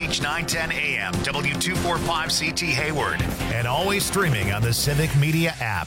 WDZH 910 AM, W245CT Hayward, and always streaming on the Civic Media app.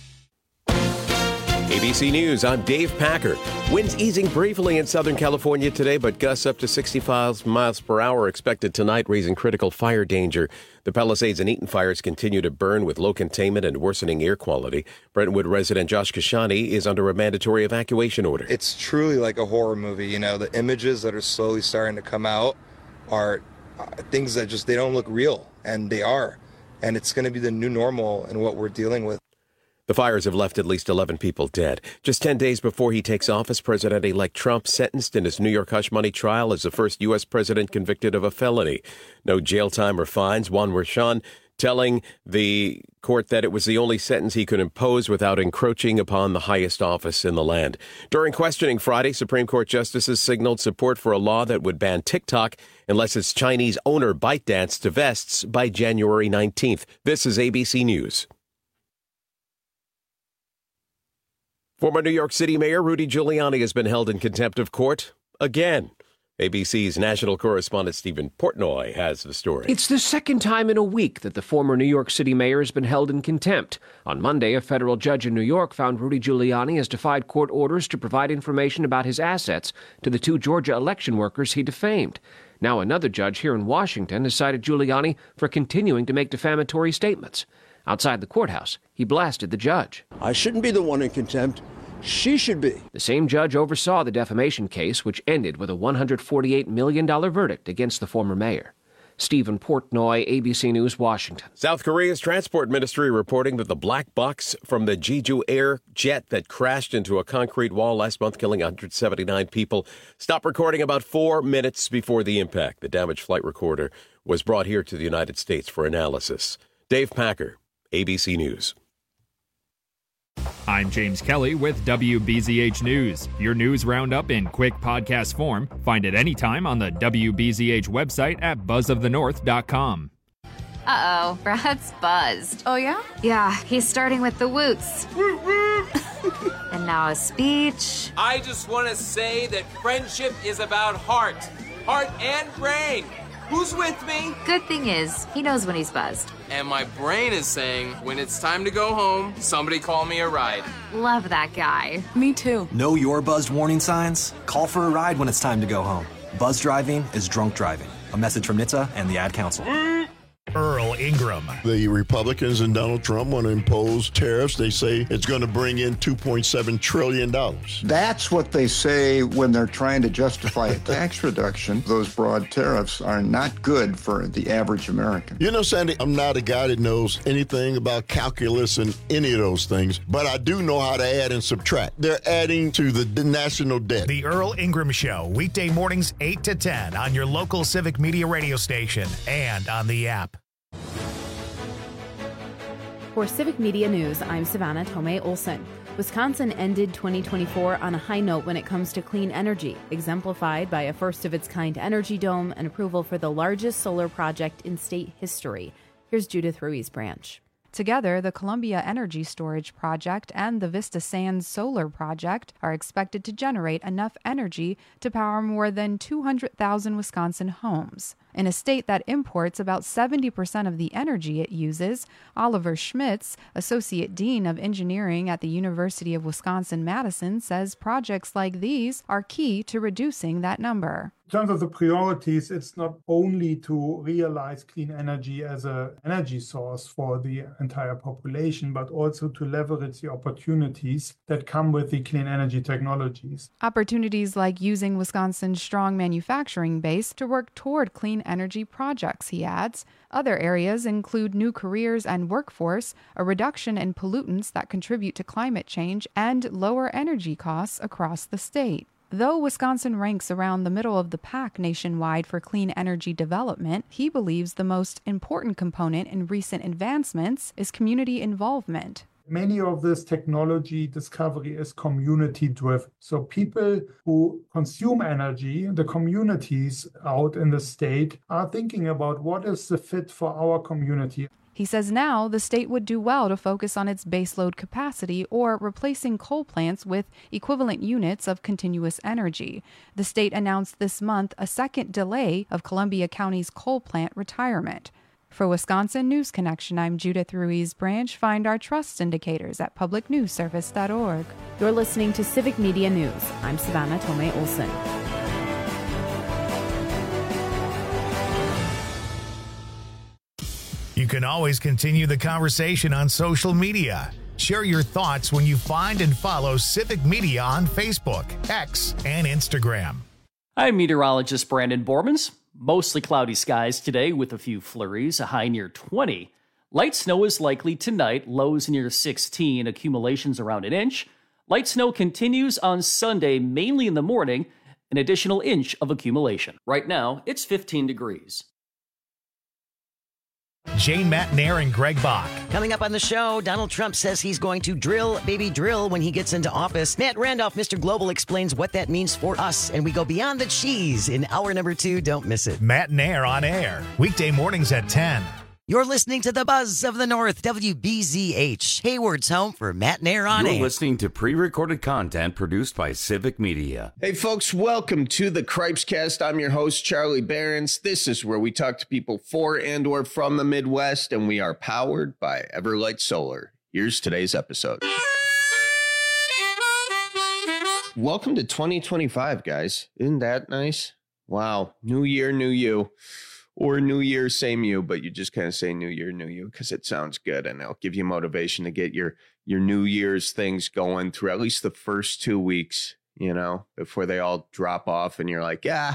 ABC News, I'm Dave Packer. Winds easing briefly in Southern California today, but gusts up to 65 miles per hour expected tonight, raising critical fire danger. The Palisades and Eaton fires continue to burn with low containment and worsening air quality. Brentwood resident Josh Kashani is under a mandatory evacuation order. It's truly like a horror movie. You know, the images that are slowly starting to come out are things that just, they don't look real, and they are. And it's going to be the new normal in what we're dealing with. The fires have left at least 11 people dead. Just 10 days before he takes office, President-elect Trump sentenced in his New York hush money trial as the first U.S. president convicted of a felony. No jail time or fines. Juan Merchan telling the court that it was the only sentence he could impose without encroaching upon the highest office in the land. During questioning Friday, Supreme Court justices signaled support for a law that would ban TikTok unless its Chinese owner ByteDance divests by January 19th. This is ABC News. Former New York City Mayor Rudy Giuliani has been held in contempt of court again. ABC's national correspondent Stephen Portnoy has the story. It's the second time in a week that the former New York City mayor has been held in contempt. On Monday, a federal judge in New York found Rudy Giuliani has defied court orders to provide information about his assets to the 2 Georgia election workers he defamed. Now another judge here in Washington has cited Giuliani for continuing to make defamatory statements. Outside the courthouse, he blasted the judge. I shouldn't be the one in contempt. She should be. The same judge oversaw the defamation case, which ended with a $148 million verdict against the former mayor. Stephen Portnoy, ABC News, Washington. South Korea's transport ministry reporting that the black box from the Jeju Air jet that crashed into a concrete wall last month, killing 179 people, stopped recording about 4 minutes before the impact. The damaged flight recorder was brought here to the United States for analysis. Dave Packer, ABC News. I'm James Kelly with WBZH News. Your news roundup in quick podcast form. Find it anytime on the WBZH website at buzzofthenorth.com. Uh-oh, Brad's buzzed. Oh, yeah? Yeah, he's starting with the woots. And now a speech. I just want to say that friendship is about heart and brain. Who's with me? Good thing is, he knows when he's buzzed. And my brain is saying, when it's time to go home, somebody call me a ride. Love that guy. Me too. Know your buzzed warning signs? Call for a ride when it's time to go home. Buzz driving is drunk driving. A message from NHTSA and the Ad Council. Earl Ingram. The Republicans and Donald Trump want to impose tariffs. They say it's going to bring in $2.7 trillion. That's what they say when they're trying to justify a tax reduction. Those broad tariffs are not good for the average American. You know, Sandy, I'm not a guy that knows anything about calculus and any of those things, but I do know how to add and subtract. They're adding to the national debt. The Earl Ingram Show, weekday mornings 8 to 10 on your local Civic Media radio station and on the app. For Civic Media News, I'm Savannah Tomei Olson. Wisconsin ended 2024 on a high note when it comes to clean energy, exemplified by a first-of-its-kind energy dome and approval for the largest solar project in state history. Here's Judith Ruiz Branch. Together, the Columbia Energy Storage Project and the Vista Sands Solar Project are expected to generate enough energy to power more than 200,000 Wisconsin homes. In a state that imports about 70% of the energy it uses, Oliver Schmitz, Associate Dean of Engineering at the University of Wisconsin-Madison, says projects like these are key to reducing that number. In terms of the priorities, it's not only to realize clean energy as an energy source for the entire population, but also to leverage the opportunities that come with the clean energy technologies. Opportunities like using Wisconsin's strong manufacturing base to work toward clean energy projects, he adds. Other areas include new careers and workforce, a reduction in pollutants that contribute to climate change, and lower energy costs across the state. Though Wisconsin ranks around the middle of the pack nationwide for clean energy development, he believes the most important component in recent advancements is community involvement. Many of this technology discovery is community-driven. So people who consume energy, the communities out in the state, are thinking about what is the fit for our community. He says now the state would do well to focus on its baseload capacity or replacing coal plants with equivalent units of continuous energy. The state announced this month a second delay of Columbia County's coal plant retirement. For Wisconsin News Connection, I'm Judith Ruiz Branch. Find our trust indicators at publicnewsservice.org. You're listening to Civic Media News. I'm Savannah Tomei Olson. You can always continue the conversation on social media. Share your thoughts when you find and follow Civic Media on Facebook, X, and Instagram. I'm meteorologist Brandon Bormans. Mostly cloudy skies today with a few flurries, a high near 20. Light snow is likely tonight, lows near 16, accumulations around an inch. Light snow continues on Sunday, mainly in the morning, an additional inch of accumulation. Right now, it's 15 degrees. Jane Matnair and Greg Bach. Coming up on the show, Donald Trump says he's going to drill, baby drill, when he gets into office. Matt Randolph, Mr. Global, explains what that means for us, and we go beyond the cheese in hour number 2. Don't miss it. Matnair on air, weekday mornings at 10. You're listening to the Buzz of the North, WBZH, Hayward's home for Matt Nair on air. You're listening to pre-recorded content produced by Civic Media. Hey, folks, welcome to the Cripescast. I'm your host, Charlie Behrens. This is where we talk to people for and or from the Midwest, and we are powered by Everlight Solar. Here's today's episode. Welcome to 2025, guys. Isn't that nice? Wow. New year, new you. Or New Year, same you, but you just kind of say New Year, new you, because it sounds good, and it'll give you motivation to get your New Year's things going through at least the first 2 weeks, you know, before they all drop off, and you're like, yeah,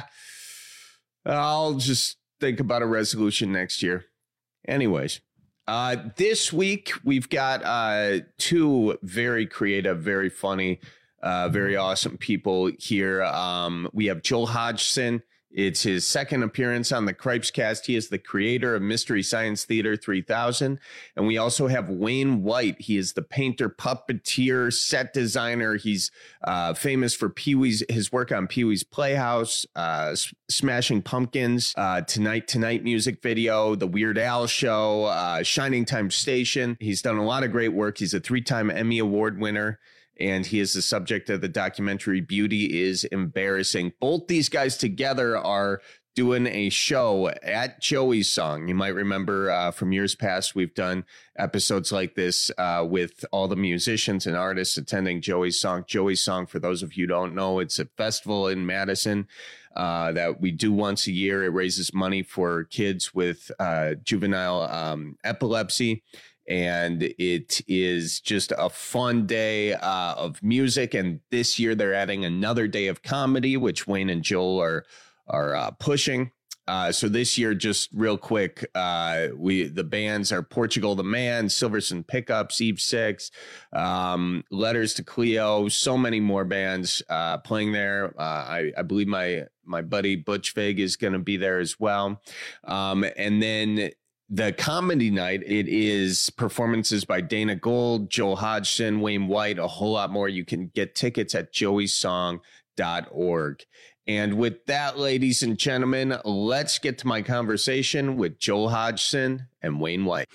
I'll just think about a resolution next year. Anyways, this week we've got 2 very creative, very funny, very awesome people here. We have Joel Hodgson. It's his second appearance on the Cripescast. He is the creator of Mystery Science Theater 3000. And we also have Wayne White. He is the painter, puppeteer, set designer. He's famous for his work on Pee-wee's Playhouse, Smashing Pumpkins, Tonight music video, The Weird Al Show, Shining Time Station. He's done a lot of great work. He's a 3-time Emmy Award winner. And he is the subject of the documentary Beauty is Embarrassing. Both these guys together are doing a show at Joey's Song. You might remember from years past, we've done episodes like this with all the musicians and artists attending Joey's Song. Joey's Song, for those of you who don't know, it's a festival in Madison that we do once a year. It raises money for kids with juvenile epilepsy. And it is just a fun day of music. And this year they're adding another day of comedy, which Wayne and Joel are pushing. So this year, just real quick, the bands are Portugal the Man, Silverson Pickups, Eve 6, Letters to Cleo, so many more bands playing there. I believe my buddy Butch Vig is going to be there as well. And then the comedy night, it is performances by Dana Gold, Joel Hodgson, Wayne White, a whole lot more. You can get tickets at joeysong.org. And with that, ladies and gentlemen, let's get to my conversation with Joel Hodgson and Wayne White.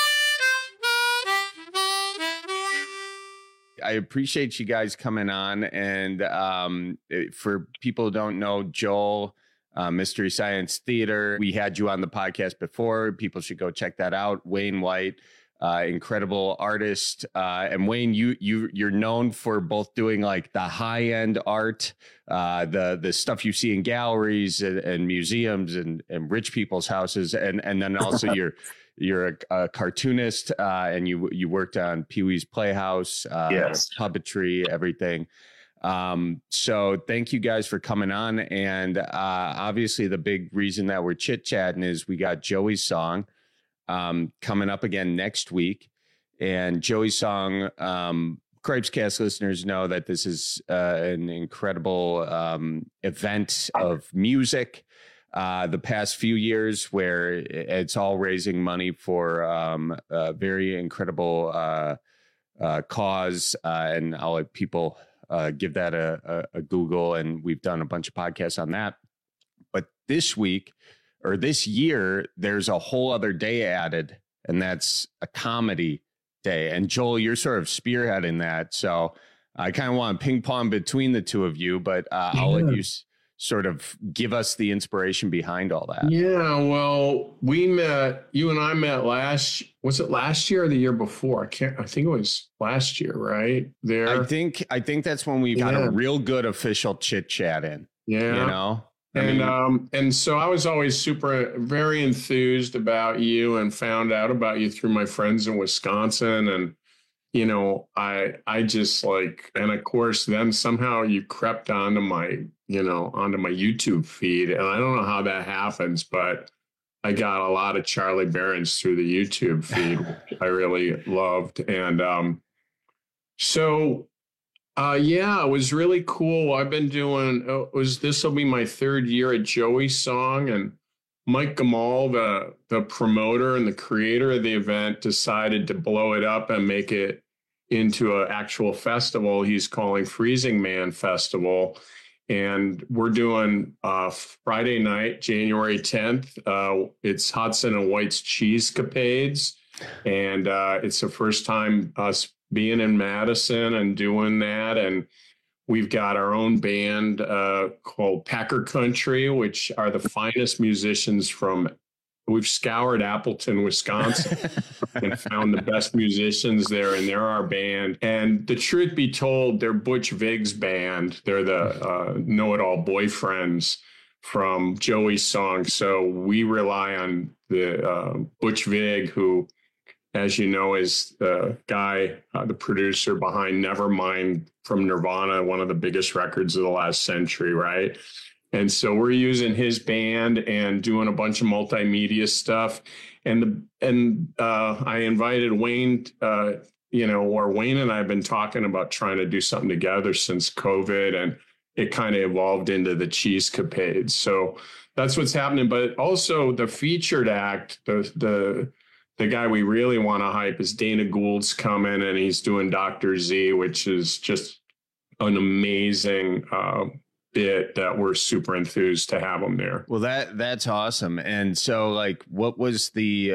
I appreciate you guys coming on. And for people who don't know, Joel, Mystery Science Theater. We had you on the podcast before. People should go check that out. Wayne White, incredible artist. And Wayne, you're known for both doing like the high end art, the stuff you see in galleries and museums and rich people's houses, and then also you're a cartoonist, and you worked on Pee-wee's Playhouse, yes, puppetry, everything. So thank you guys for coming on. And obviously the big reason that we're chit-chatting is we got Joey's Song coming up again next week. And Joey's Song, Cripescast listeners know that this is an incredible event of music the past few years, where it's all raising money for a very incredible cause. And I'll let people give that a Google, and we've done a bunch of podcasts on that. But this week or this year, there's a whole other day added and that's a comedy day. And Joel, you're sort of spearheading that. So I kind of want to ping pong between the two of you, but I'll let you sort of give us the inspiration behind all that. Yeah, well, you and I met last year or the year before? I think it was last year, right? I think that's when we got a real good official chit chat in. Yeah. And so I was always very enthused about you and found out about you through my friends in Wisconsin. And, I just and of course, then somehow you crept onto my YouTube feed. And I don't know how that happens, but I got a lot of Charlie Berens through the YouTube feed, which I really loved. And it was really cool. I've been doing, this will be my third year at Joey Song, and Mike Gamal, the promoter and the creator of the event, decided to blow it up and make it into an actual festival he's calling Freezing Man Festival. And we're doing Friday night, January 10th. It's Hudson and White's Cheesecapades. And it's the first time us being in Madison and doing that. And we've got our own band called Packer Country, which are the finest musicians we've scoured Appleton, Wisconsin and found the best musicians there. And they're our band. And the truth be told, they're Butch Vig's band. They're the Know-It-All Boyfriends from Joey's Song. So we rely on the Butch Vig, who, as you know, is the guy, the producer behind Nevermind from Nirvana, one of the biggest records of the last century, right? And so we're using his band and doing a bunch of multimedia stuff. And I invited Wayne, Wayne and I have been talking about trying to do something together since COVID, and it kind of evolved into the Cheesecapades. So that's what's happening. But also the featured act, the guy we really want to hype is Dana Gould's coming, and he's doing Dr. Z, which is just an amazing bit that we're super enthused to have him there. Well, that's awesome. And so what was the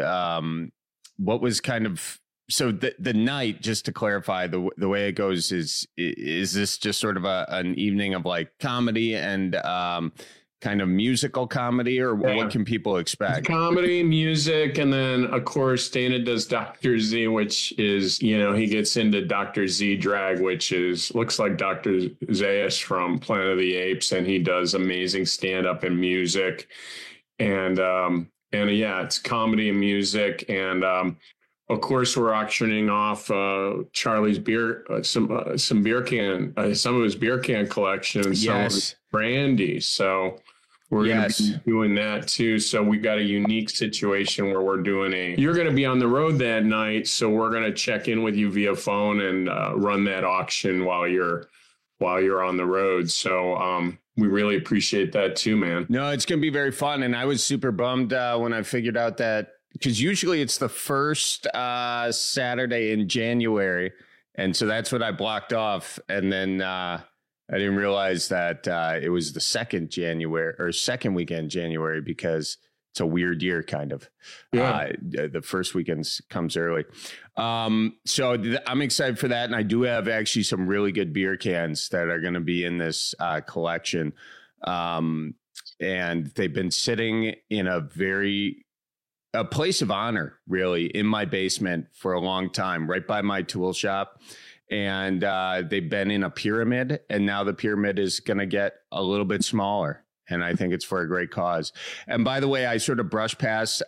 night, just to clarify, the way it goes is this just sort of an evening of comedy and kind of musical comedy, or what can people expect? Comedy, music, and then of course Dana does Dr. Z, which is, he gets into Dr. Z drag, which looks like Dr. Zaius from Planet of the Apes, and he does amazing stand-up and music. And it's comedy and music. And of course, we're auctioning off Charlie's beer, some of his beer can collection, and some of his brandy. So we're going to be doing that too. So we've got a unique situation where we're doing you're going to be on the road that night. So we're going to check in with you via phone and run that auction while you're on the road. So we really appreciate that too, man. No, it's going to be very fun. And I was super bummed when I figured out that, because usually it's the first Saturday in January. And so that's what I blocked off. And then I didn't realize that it was the second weekend January, because it's a weird year, kind of. Yeah. The first weekend comes early. So I'm excited for that. And I do have actually some really good beer cans that are going to be in this collection. And they've been sitting in a place of honor, really, in my basement for a long time, right by my tool shop. And they've been in a pyramid, and now the pyramid is going to get a little bit smaller. And I think it's for a great cause. And by the way, I sort of brushed past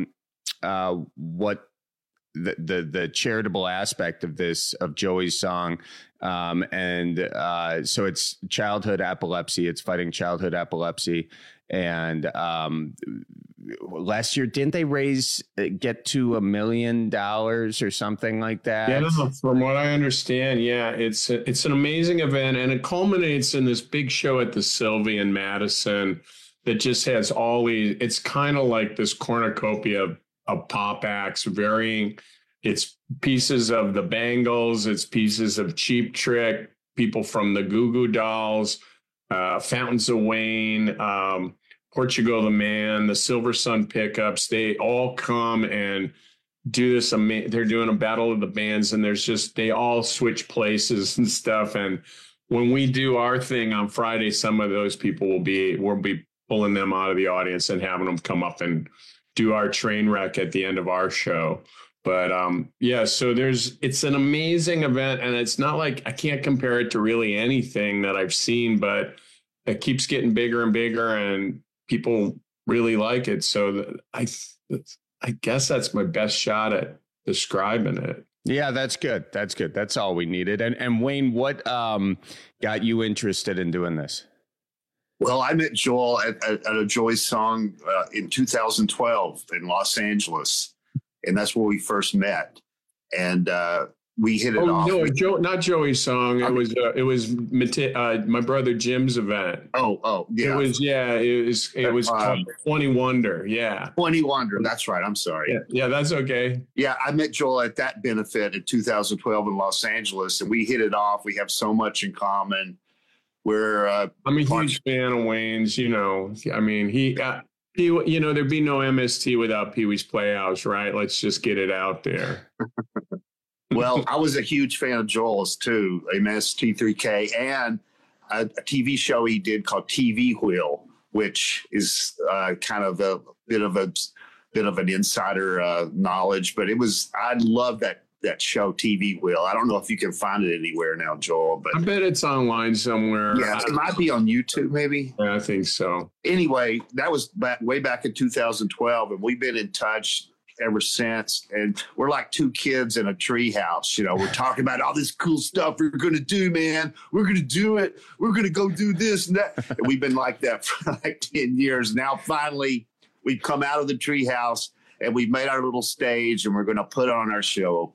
what the charitable aspect of Joey's Song. So it's childhood epilepsy. It's fighting childhood epilepsy. And last year, didn't they get to $1 million or something like that? Yeah, from what I understand, yeah, it's an amazing event, and it culminates in this big show at the Sylvie in Madison that just has it's kind of like this cornucopia of pop acts, varying. It's pieces of the Bangles, it's pieces of Cheap Trick, people from the Goo Goo Dolls, Fountains of Wayne, Portugal the Man, the Silver Sun Pickups. They all come and do this. They're doing a battle of the bands, and they all switch places and stuff. And when we do our thing on Friday, some of those people we'll be pulling them out of the audience and having them come up and do our train wreck at the end of our show. But so it's an amazing event, and it's not like I can't compare it to really anything that I've seen, but it keeps getting bigger and bigger, and people really like it. So I guess that's my best shot at describing it. Yeah, that's good. That's good. That's all we needed. And Wayne, what got you interested in doing this? Well, I met Joel at a Joey Song in 2012 in Los Angeles, and that's where we first met. And we hit it off. No, not Joey's Song. It was my brother Jim's event. Oh, yeah. It was called 20 Wonder. Yeah. 20 Wonder. That's right. I'm sorry. Yeah, that's okay. Yeah, I met Joel at that benefit in 2012 in Los Angeles, and we hit it off. We have so much in common. I'm a huge fan of Wayne's. I mean, there'd be no MST without Pee Wee's Playhouse, right? Let's just get it out there. Well, I was a huge fan of Joel's too, MST3K, and a TV show he did called TV Wheel, which is kind of a bit of an insider knowledge, but I love that show, TV Wheel. I don't know if you can find it anywhere now, Joel, but I bet it's online somewhere. Yeah, it might be on YouTube, maybe. Yeah, I think so. Anyway, that was way back in 2012, and we've been in touch ever since. And we're like two kids in a tree house. We're talking about all this cool stuff we're going to do, man. We're going to do it. We're going to go do this and that. And we've been like that for like 10 years. Now, finally, we've come out of the tree house and we've made our little stage, and we're going to put on our show.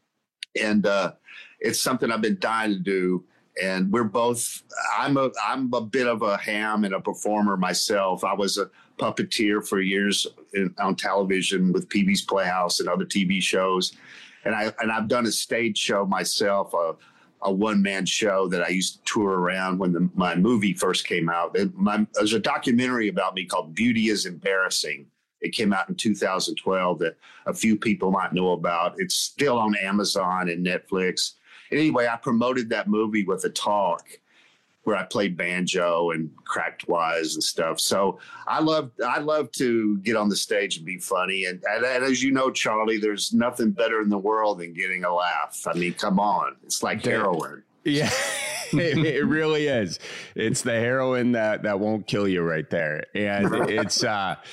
And it's something I've been dying to do. And we're both, I'm a bit of a ham and a performer myself. I was a puppeteer for years on television with Pee Wee's Playhouse and other TV shows. And I've done a stage show myself, a one-man show that I used to tour around when my movie first came out. There's a documentary about me called Beauty is Embarrassing. It came out in 2012 that a few people might know about. It's still on Amazon and Netflix. Anyway, I promoted that movie with a talk where I played banjo and cracked wise and stuff. So I love to get on the stage and be funny. And as you know, Charlie, there's nothing better in the world than getting a laugh. I mean, come on. It's like heroin. Yeah, it really is. It's the heroin that won't kill you right there. And it's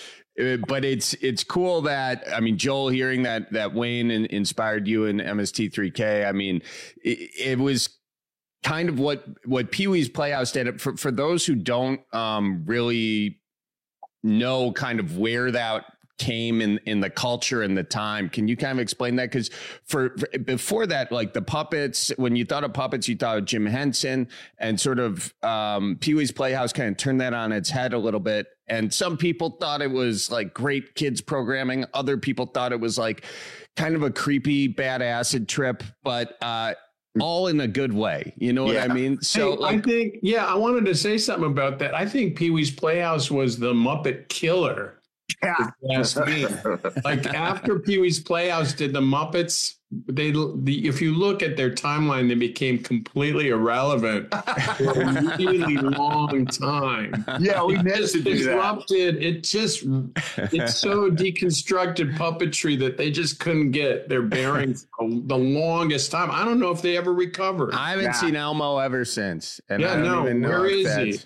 but it's cool that, I mean, Joel, hearing that Wayne inspired you in MST3K. I mean, it was kind of what Pee Wee's Playhouse did. For those who don't really know kind of where that came in the culture and the time, can you kind of explain that? Because for before that, like the puppets, when you thought of puppets, you thought of Jim Henson, and sort of Pee Wee's Playhouse kind of turned that on its head a little bit. And some people thought it was like great kids programming. Other people thought it was like kind of a creepy bad acid trip, but all in a good way. You know what I mean? So I think, I wanted to say something about that. I think Pee Wee's Playhouse was the Muppet killer. Yeah. Ask me. Like after Pee Wee's Playhouse did the Muppets, if you look at their timeline, they became completely irrelevant for a really long time. Yeah, we managed to do that. It's so deconstructed puppetry that they just couldn't get their bearings the longest time. I don't know if they ever recovered. I haven't seen Elmo ever since. And where is he?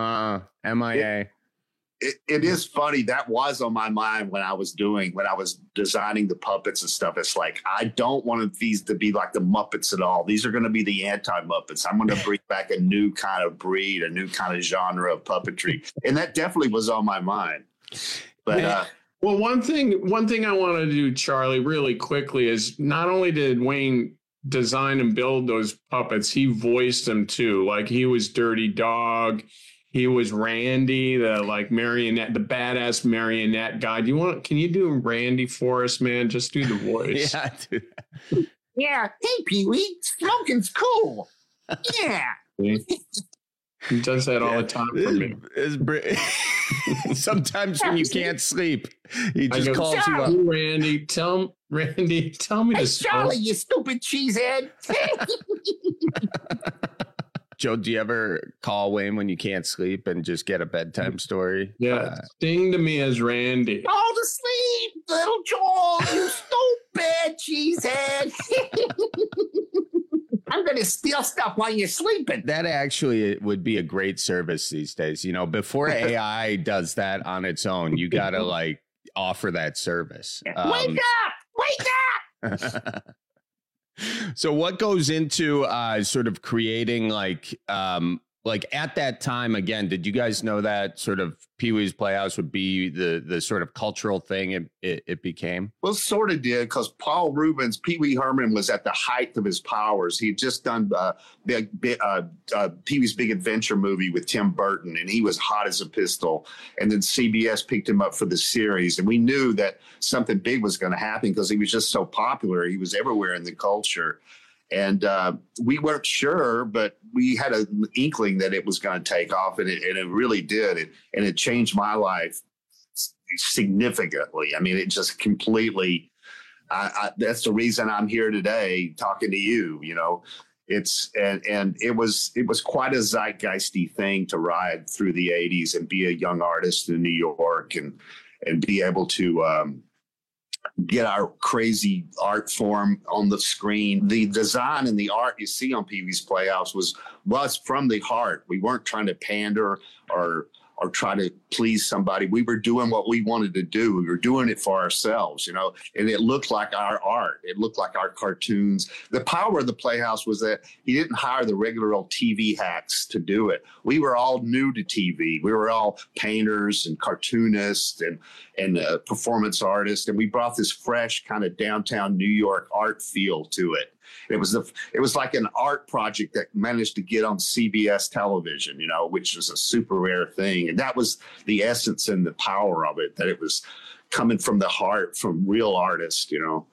MIA. It is funny. That was on my mind when I was designing the puppets and stuff. It's like, I don't want these to be like the Muppets at all. These are going to be the anti-Muppets. I'm going to bring back a new kind of breed, a new kind of genre of puppetry. And that definitely was on my mind. But well, one thing I want to do, Charlie, really quickly is not only did Wayne design and build those puppets, he voiced them too. Like he was Dirty Dog. He was Randy, the marionette, the badass marionette guy. Can you do Randy for us, man? Just do the voice. Yeah, I do that. Yeah. Hey, Pee Wee, smoking's cool. Yeah. He does that all the time for me. Sometimes when you can't sleep, he just calls you up. Randy, tell me to Charlie, you stupid cheesehead. Joe, do you ever call Wayne when you can't sleep and just get a bedtime story? Yeah, sing to me as Randy. Go to sleep, little Joel, you stupid cheesehead. I'm going to steal stuff while you're sleeping. That actually would be a great service these days. You know, before AI does that on its own, you got to like offer that service. Wake up! Wake up! So what goes into sort of creating like at that time, again, did you guys know that sort of Pee-wee's Playhouse would be the sort of cultural thing it became? Well, sort of did, because Paul Reubens, Pee-wee Herman was at the height of his powers. He had just done Pee-wee's Big Adventure movie with Tim Burton, and he was hot as a pistol. And then CBS picked him up for the series. And we knew that something big was going to happen because he was just so popular. He was everywhere in the culture. And we weren't sure, but we had an inkling that it was going to take off, and it really did. It changed my life significantly. I mean, it just completely. That's the reason I'm here today talking to you. You know, and it was quite a zeitgeisty thing to ride through the '80s and be a young artist in New York and be able to. Get our crazy art form on the screen. The design and the art you see on Pee-wee's Playhouse was from the heart. We weren't trying to pander or try to please somebody. We were doing what we wanted to do. We were doing it for ourselves, you know, and it looked like our art. It looked like our cartoons. The power of the Playhouse was that he didn't hire the regular old TV hacks to do it. We were all new to TV. We were all painters and cartoonists and performance artists. And we brought this fresh kind of downtown New York art feel to it. It was like an art project that managed to get on CBS television, you know, which was a super rare thing. And that was the essence and the power of it, that it was coming from the heart, from real artists, you know.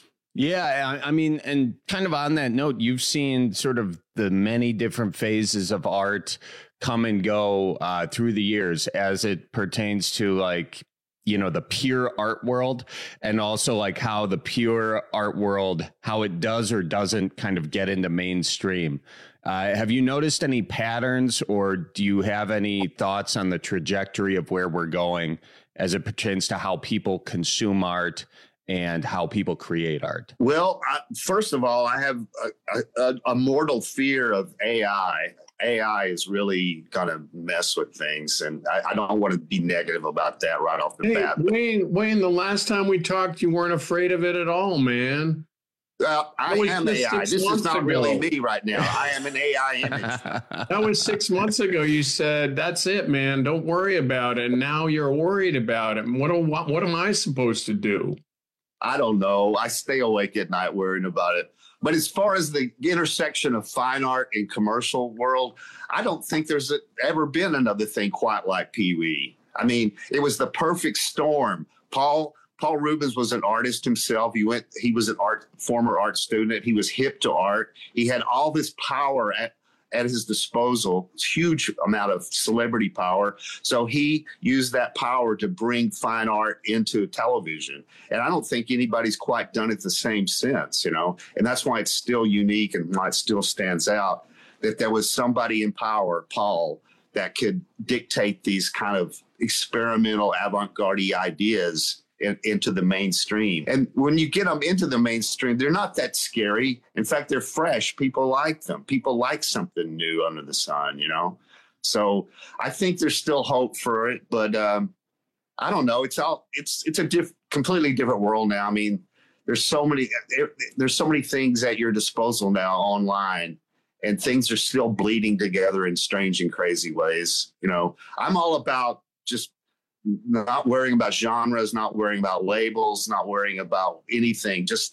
Yeah, I mean, and kind of on that note, you've seen sort of the many different phases of art come and go through the years as it pertains to like, you know, the pure art world, and also like how the pure art world, how it does or doesn't kind of get into mainstream. Have you noticed any patterns, or do you have any thoughts on the trajectory of where we're going as it pertains to how people consume art and how people create art? Well, first of all, I have a mortal fear of AI. AI is really going to mess with things, and I don't want to be negative about that right off the bat. Wayne, the last time we talked, you weren't afraid of it at all, man. I am AI. This is not really me right now. I am an AI image. That was 6 months ago. You said, that's it, man. Don't worry about it. And now you're worried about it. What am I supposed to do? I don't know. I stay awake at night worrying about it. But as far as the intersection of fine art and commercial world, I don't think there's ever been another thing quite like Pee-wee. I mean, it was the perfect storm. Paul Reubens was an artist himself. He was former art student. He was hip to art. He had all this power at his disposal, huge amount of celebrity power. So he used that power to bring fine art into television. And I don't think anybody's quite done it the same since, you know, and that's why it's still unique and why it still stands out, that there was somebody in power, Paul, that could dictate these kind of experimental avant-garde ideas into the mainstream. And when you get them into the mainstream, they're not that scary. In fact, they're fresh. People like them. People like something new under the sun, you know? So I think there's still hope for it, but I don't know. It's a completely different world now. I mean, there's so many things at your disposal now online, and things are still bleeding together in strange and crazy ways. You know, I'm all about just not worrying about genres, not worrying about labels, not worrying about anything. Just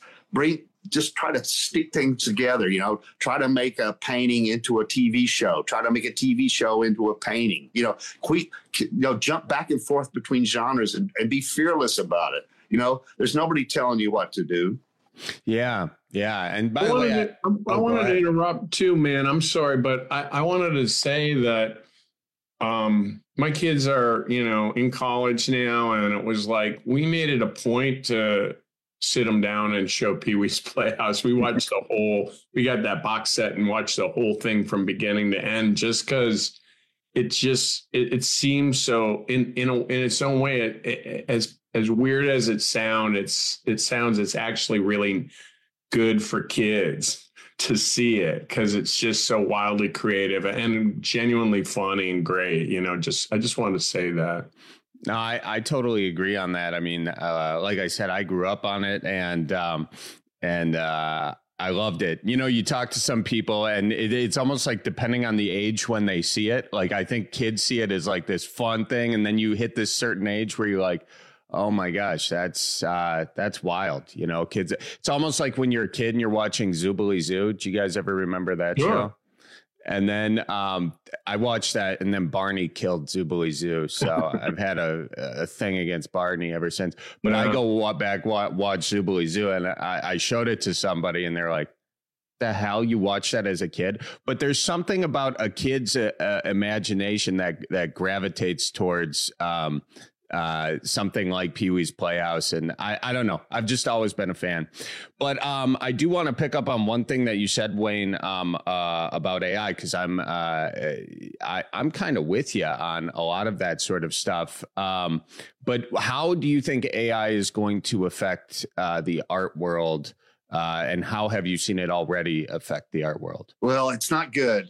try to stick things together, you know, try to make a painting into a TV show, try to make a TV show into a painting, you know, jump back and forth between genres and be fearless about it. You know, there's nobody telling you what to do. Yeah. And by I the way, wanted to interrupt too, man. I'm sorry, but I wanted to say that my kids are, in college now, and it was like we made it a point to sit them down and show Pee-wee's Playhouse. We watched we got that box set and watched the whole thing from beginning to end, just because it seems so in its own way, as weird as it sounds, it's actually really good for kids to see it, because it's just so wildly creative and genuinely funny and great. I just wanted to say that. No, I totally agree on that. I mean, like I said, I grew up on it, and I loved it. You talk to some people, and it's almost like depending on the age when they see it. Like, I think kids see it as like this fun thing, and then you hit this certain age where you're like, oh my gosh, that's wild. Kids, it's almost like when you're a kid and you're watching Zoobilee Zoo. Do you guys ever remember that show? And then I watched that, and then Barney killed Zoobilee Zoo. So I've had a thing against Barney ever since. But I go watch Zoobilee Zoo, and I showed it to somebody, and they're like, the hell, you watched that as a kid? But there's something about a kid's imagination that gravitates towards something like Pee-wee's Playhouse. And I don't know. I've just always been a fan. But I do want to pick up on one thing that you said, Wayne, about AI, because I'm kind of with you on a lot of that sort of stuff. But how do you think AI is going to affect the art world? And how have you seen it already affect the art world? Well, it's not good.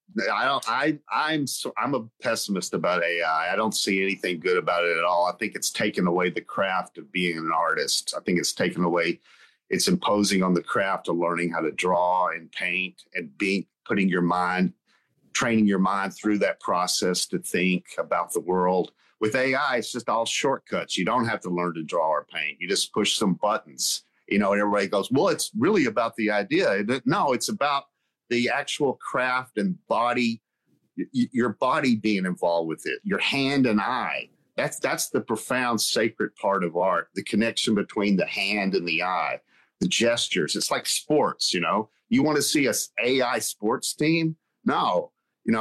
I'm a pessimist about AI. I don't see anything good about it at all. I think it's taken away the craft of being an artist. I think it's imposing on the craft of learning how to draw and paint and training your mind through that process to think about the world. With AI, it's just all shortcuts. You don't have to learn to draw or paint. You just push some buttons, and everybody goes, well, it's really about the idea. No, it's about the actual craft and body, your body being involved with it, your hand and eye. That's the profound sacred part of art, the connection between the hand and the eye, the gestures. It's like sports, You want to see an AI sports team? No.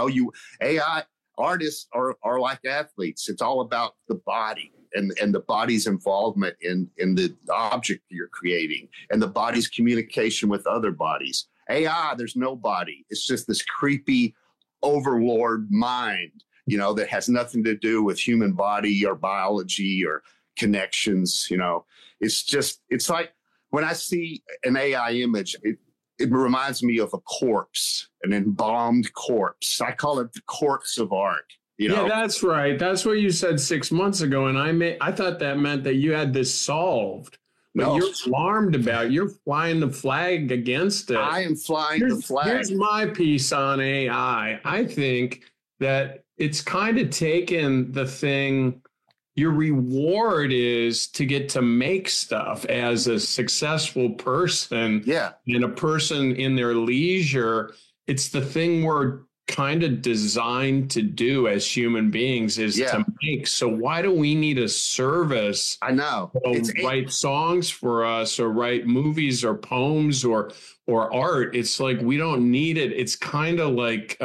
AI artists are like athletes. It's all about the body and the body's involvement in the object you're creating, and the body's communication with other bodies. AI, there's no body. It's just this creepy overlord mind, that has nothing to do with human body or biology or connections. It's like when I see an AI image, it reminds me of a corpse, an embalmed corpse. I call it the corpse of art. Yeah, that's right. That's what you said 6 months ago. And I thought that meant that you had this solved. But you're alarmed about, you're flying the flag against it. I am flying the flag. Here's my piece on AI. I think that it's kind of taken the thing, your reward is to get to make stuff as a successful person. Yeah. And a person in their leisure. It's the thing we're kind of designed to do as human beings is to make. So why do we need a service? I know. Write songs for us, or write movies or poems or art. It's like we don't need it. It's kind of like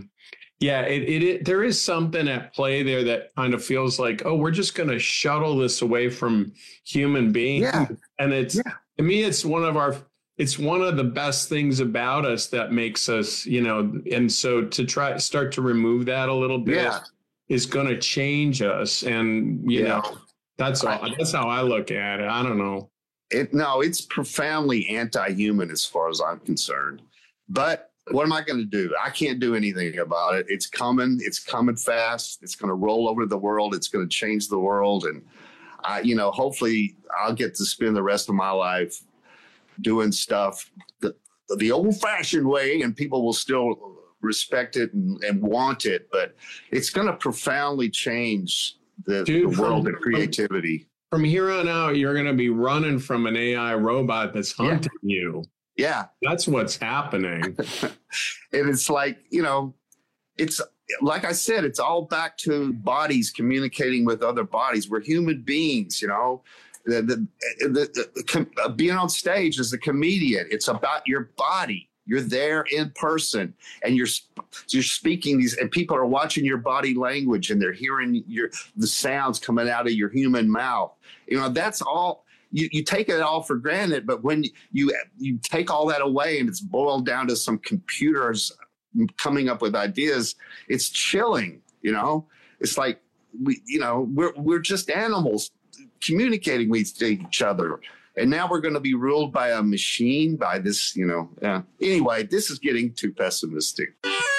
there is something at play there that kind of feels like, oh, we're just going to shuttle this away from human beings. Yeah. And to me, it's one of the best things about us that makes us, and so to start to remove that a little bit is going to change us. And, that's all. That's how I look at it. I don't know. It's profoundly anti-human as far as I'm concerned. But what am I going to do? I can't do anything about it. It's coming. It's coming fast. It's going to roll over the world. It's going to change the world. And, hopefully I'll get to spend the rest of my life doing stuff the old-fashioned way, and people will still respect it and want it, but it's going to profoundly change the world of creativity. From here on out, you're going to be running from an AI robot that's hunting you. Yeah. That's what's happening. And it's like, like I said, it's all back to bodies communicating with other bodies. We're human beings, you know. Being on stage as a comedian, it's about your body. You're there in person, and you're speaking these, and people are watching your body language, and they're hearing the sounds coming out of your human mouth. You know, that's all. You take it all for granted, but when you take all that away and it's boiled down to some computers coming up with ideas, it's chilling. You know, it's like we're just animals communicating with each other. And now we're going to be ruled by a machine, by this, Anyway, this is getting too pessimistic.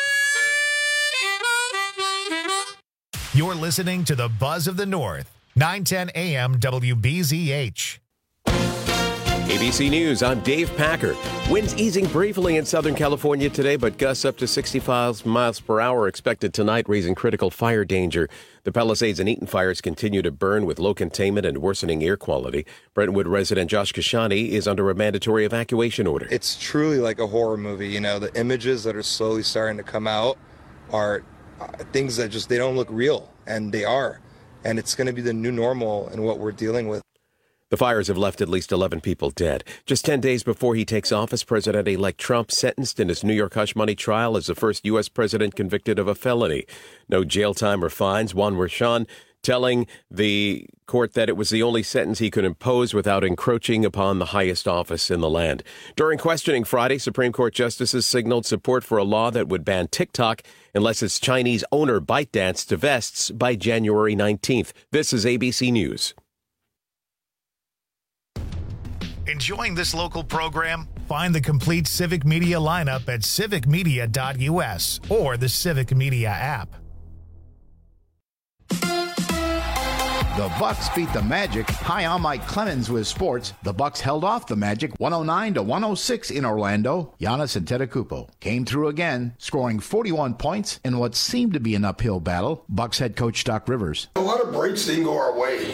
You're listening to the Buzz of the North, 910 AM WBZH. ABC News, I'm Dave Packer. Winds easing briefly in Southern California today, but gusts up to 65 miles per hour expected tonight, raising critical fire danger. The Palisades and Eaton fires continue to burn with low containment and worsening air quality. Brentwood resident Josh Kashani is under a mandatory evacuation order. It's truly like a horror movie. You know, the images that are slowly starting to come out are things that they don't look real, and they are. And it's going to be the new normal in what we're dealing with. The fires have left at least 11 people dead. Just 10 days before he takes office, President-elect Trump sentenced in his New York hush money trial as the first U.S. president convicted of a felony. No jail time or fines. Juan Merchan telling the court that it was the only sentence he could impose without encroaching upon the highest office in the land. During questioning Friday, Supreme Court justices signaled support for a law that would ban TikTok unless its Chinese owner ByteDance divests by January 19th. This is ABC News. Enjoying this local program? Find the complete Civic Media lineup at civicmedia.us or the Civic Media app. The Bucks beat the Magic. Hi, I'm Mike Clemens with sports. The Bucks held off the Magic 109-106 in Orlando. Giannis Antetokounmpo came through again, scoring 41 points in what seemed to be an uphill battle. Bucks head coach Doc Rivers. A lot of breaks didn't go our way.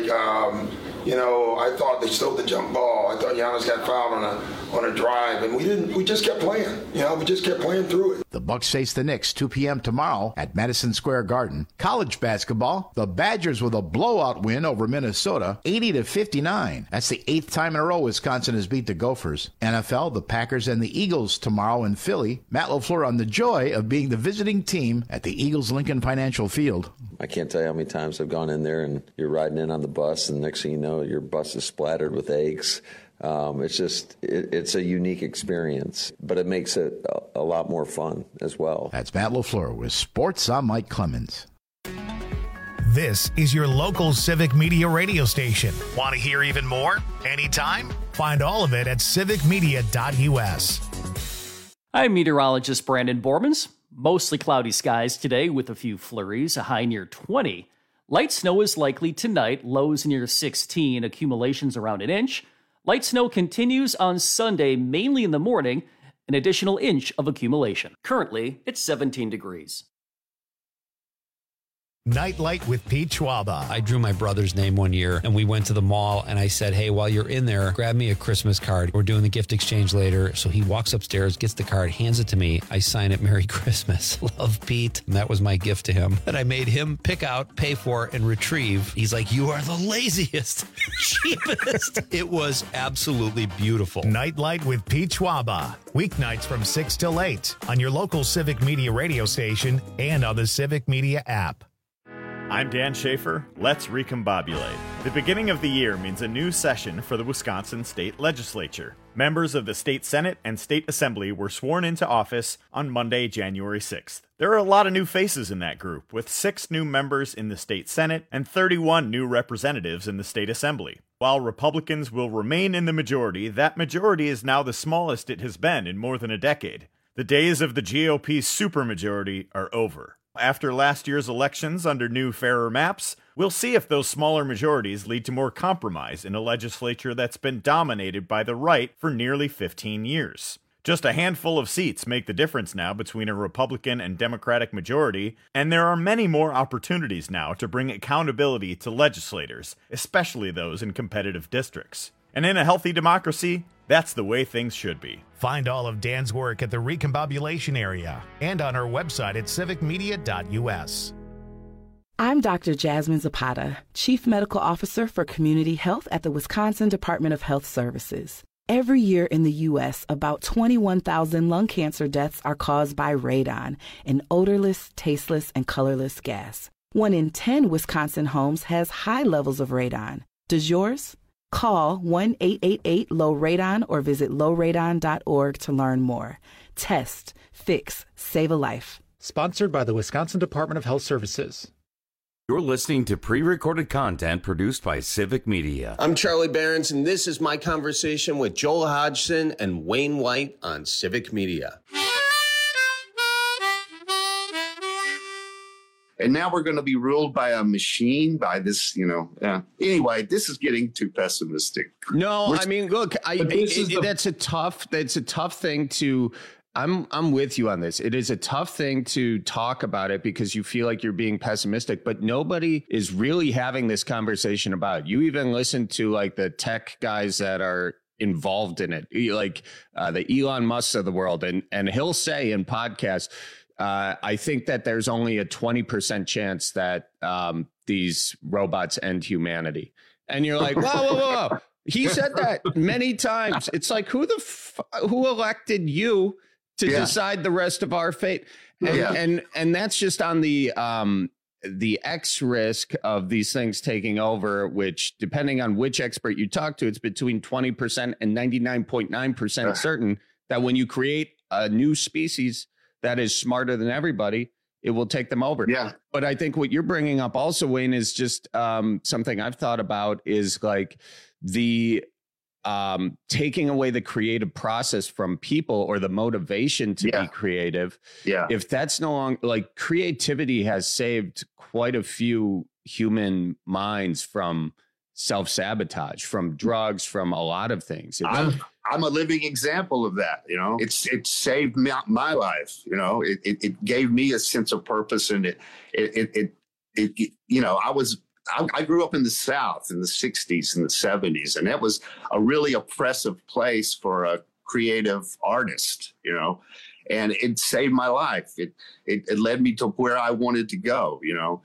I thought they stole the jump ball. I thought Giannis got fouled on a drive, and we just kept playing. We just kept playing through it. The Bucks face the Knicks 2 p.m. tomorrow at Madison Square Garden. College basketball, the Badgers with a blowout win over Minnesota, 80-59. That's the 8th time in a row Wisconsin has beat the Gophers. NFL, the Packers and the Eagles tomorrow in Philly. Matt LaFleur on the joy of being the visiting team at the Eagles Lincoln Financial Field. I can't tell you how many times I've gone in there and you're riding in on the bus, and next thing you know, your bus is splattered with eggs. It's a unique experience, but it makes it a lot more fun as well. That's Matt LaFleur with Sports. I'm Mike Clemens. This is your local Civic Media radio station. Want to hear even more? Anytime? Find all of it at civicmedia.us. I'm meteorologist Brandon Bormans. Mostly cloudy skies today with a few flurries, a high near 20. Light snow is likely tonight, lows near 16, accumulations around an inch. Light snow continues on Sunday, mainly in the morning, an additional inch of accumulation. Currently, it's 17 degrees. Nightlight with Pete Schwaba. I drew my brother's name one year, and we went to the mall, and I said, hey, while you're in there, grab me a Christmas card. We're doing the gift exchange later. So he walks upstairs, gets the card, hands it to me. I sign it, Merry Christmas. Love, Pete. And that was my gift to him that I made him pick out, pay for, and retrieve. He's like, you are the laziest, cheapest. It was absolutely beautiful. Nightlight with Pete Schwaba. Weeknights from 6 till 8 on your local Civic Media radio station and on the Civic Media app. I'm Dan Schaefer. Let's recombobulate. The beginning of the year means a new session for the Wisconsin State Legislature. Members of the State Senate and State Assembly were sworn into office on Monday, January 6th. There are a lot of new faces in that group, with 6 new members in the State Senate and 31 new representatives in the State Assembly. While Republicans will remain in the majority, that majority is now the smallest it has been in more than a decade. The days of the GOP's supermajority are over. After last year's elections under new, fairer maps, we'll see if those smaller majorities lead to more compromise in a legislature that's been dominated by the right for nearly 15 years. Just a handful of seats make the difference now between a Republican and Democratic majority, and there are many more opportunities now to bring accountability to legislators, especially those in competitive districts. And in a healthy democracy, that's the way things should be. Find all of Dan's work at the Recombobulation Area and on our website at civicmedia.us. I'm Dr. Jasmine Zapata, Chief Medical Officer for Community Health at the Wisconsin Department of Health Services. Every year in the U.S., about 21,000 lung cancer deaths are caused by radon, an odorless, tasteless, and colorless gas. 1 in 10 Wisconsin homes has high levels of radon. Does yours? Call 1-888-LOW-RADON or visit lowradon.org to learn more. Test, fix, save a life. Sponsored by the Wisconsin Department of Health Services. You're listening to pre-recorded content produced by Civic Media. I'm Charlie Behrens, and this is my conversation with Joel Hodgson and Wayne White on Civic Media. And now we're going to be ruled by a machine, by this, Anyway, this is getting too pessimistic. No, I mean, look, that's a tough thing to. I'm with you on this. It is a tough thing to talk about it because you feel like you're being pessimistic, but nobody is really having this conversation about it. You even listen to like the tech guys that are involved in it, like the Elon Musk of the world, and he'll say in podcasts, I think that there's only a 20% chance that these robots end humanity. And you're like, whoa. He said that many times. It's like, who elected you to decide the rest of our fate? And that's just on the X risk of these things taking over, which depending on which expert you talk to, it's between 20% and 99.9% certain that when you create a new species that is smarter than everybody, it will take them over. Yeah. But I think what you're bringing up also, Wayne, is just something I've thought about is like the taking away the creative process from people or the motivation to be creative. Yeah. If that's no longer, like, creativity has saved quite a few human minds from self-sabotage, from drugs, from a lot of things. I'm a living example of that. It saved my life. It gave me a sense of purpose, and I grew up in the South in the 60s and the 70s, and that was a really oppressive place for a creative artist, and it saved my life. It led me to where I wanted to go,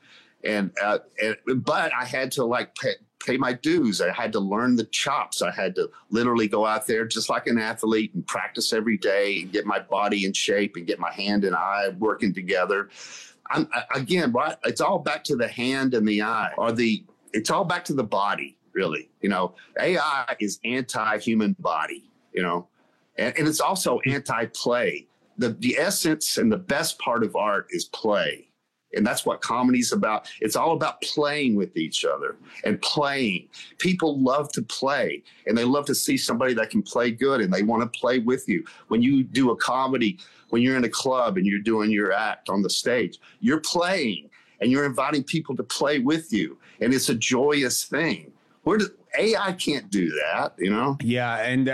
but I had to pay my dues. I had to learn the chops. I had to literally go out there just like an athlete and practice every day and get my body in shape and get my hand and eye working together. It's all back to the hand and the eye, it's all back to the body, really. AI is anti-human body, and it's also anti-play. The essence and the best part of art is play. And that's what comedy's about. It's all about playing with each other and playing. People love to play, and they love to see somebody that can play good, and they want to play with you. When you do a comedy, when you're in a club and you're doing your act on the stage, you're playing and you're inviting people to play with you. And it's a joyous thing. AI can't do that, Yeah. And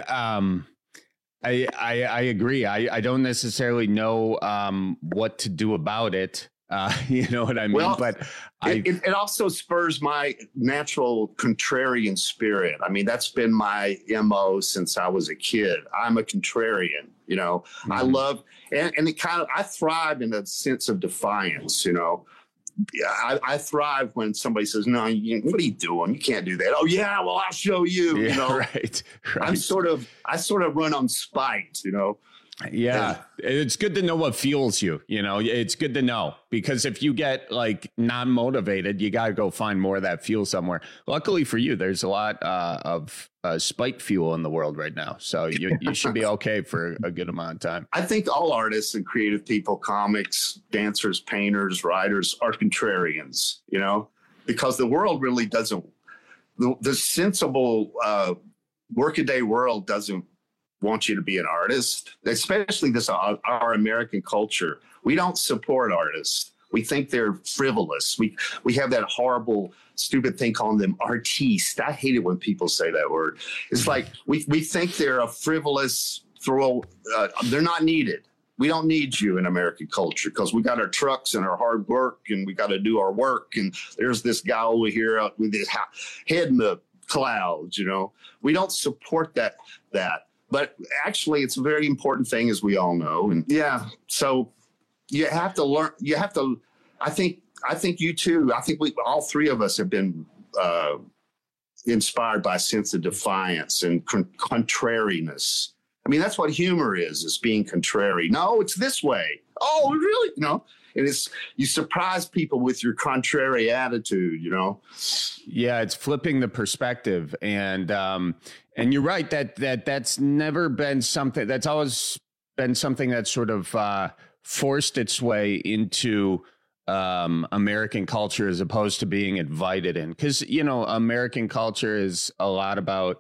I agree. I don't necessarily know what to do about it. You know what I mean? Well, but it also spurs my natural contrarian spirit. I mean, that's been my MO since I was a kid. I'm a contrarian, I love, and I thrive in a sense of defiance, I thrive when somebody says, no, what are you doing? You can't do that. Oh yeah, well, I'll show you, Right. I sort of run on spite, Yeah, it's good to know what fuels you. It's good to know, because if you get non-motivated, you got to go find more of that fuel somewhere. Luckily for you, there's a lot of spike fuel in the world right now. So you should be okay for a good amount of time. I think all artists and creative people, comics, dancers, painters, writers are contrarians, because the world really doesn't, the sensible workaday world doesn't want you to be an artist, especially our American culture. We don't support artists. We think they're frivolous. We have that horrible, stupid thing calling them artistes. I hate it when people say that word. It's like we think they're a frivolous they're not needed. We don't need you in American culture because we got our trucks and our hard work and we got to do our work. And there's this guy over here with his head in the clouds, we don't support that. But actually, it's a very important thing, as we all know. And so you have to learn. You have to. I think you too. I think all three of us have been inspired by a sense of defiance and contrariness. I mean, that's what humor is being contrary. No, it's this way. Oh, really? And it's, you surprise people with your contrary attitude, Yeah, it's flipping the perspective. And you're right that's never been something, that's always been something that's sort of forced its way into American culture as opposed to being invited in. Because, American culture is a lot about,